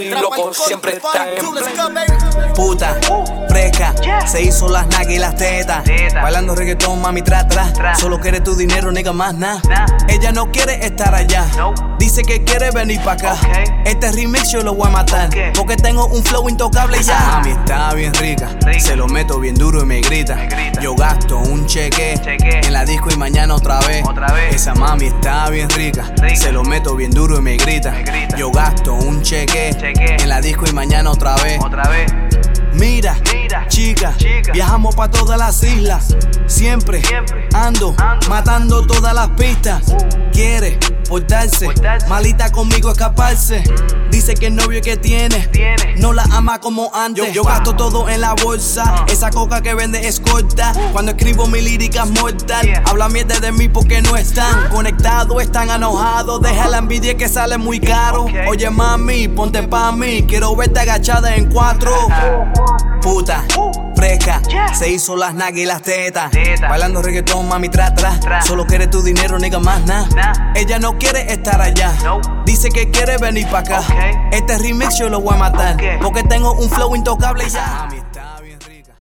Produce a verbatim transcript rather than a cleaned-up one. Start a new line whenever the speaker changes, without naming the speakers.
Loco siempre está en
puta, fresca, se hizo las nalgas y las tetas. Bailando reggaetón, mami, tra, tra. Solo quiere tu dinero, nigga, más nada. Ella no quiere estar allá, dice que quiere venir pa' acá. Este remix yo lo voy a matar, porque tengo un flow intocable y ya. Mami está bien rica, se lo meto bien duro y me grita. Yo gasto un cheque en la disco y mañana otra vez. Esa mami está bien rica, se lo meto bien duro y me grita. Yo gasto un cheque en la disco y mañana otra vez. Mira, Mira chica, chica, viajamos pa' todas las islas. Siempre, Siempre ando, ando, matando todas las pistas. uh. Quiere portarse, portarse, malita conmigo escaparse. mm. Dice que el novio que tiene, tiene no la ama como antes. Yo, yo wow. gasto todo en la bolsa, uh. esa coca que vende es corta. uh. Cuando escribo mi lírica es mortal. yeah. Habla mierda de mí porque no están conectados, están enojados. Deja la envidia que sale muy caro. okay. Oye mami, ponte pa' mí, quiero verte agachada en cuatro. Puta, fresca, yeah. se hizo las nalgas y las tetas. Teta. Bailando reggaetón, mami, tra, tra, tra. Solo quiere tu dinero, nigga, más nada. Nah. Ella no quiere estar allá, nope. dice que quiere venir pa' acá. okay. Este remix yo lo voy a matar, okay. porque tengo un flow intocable y ya.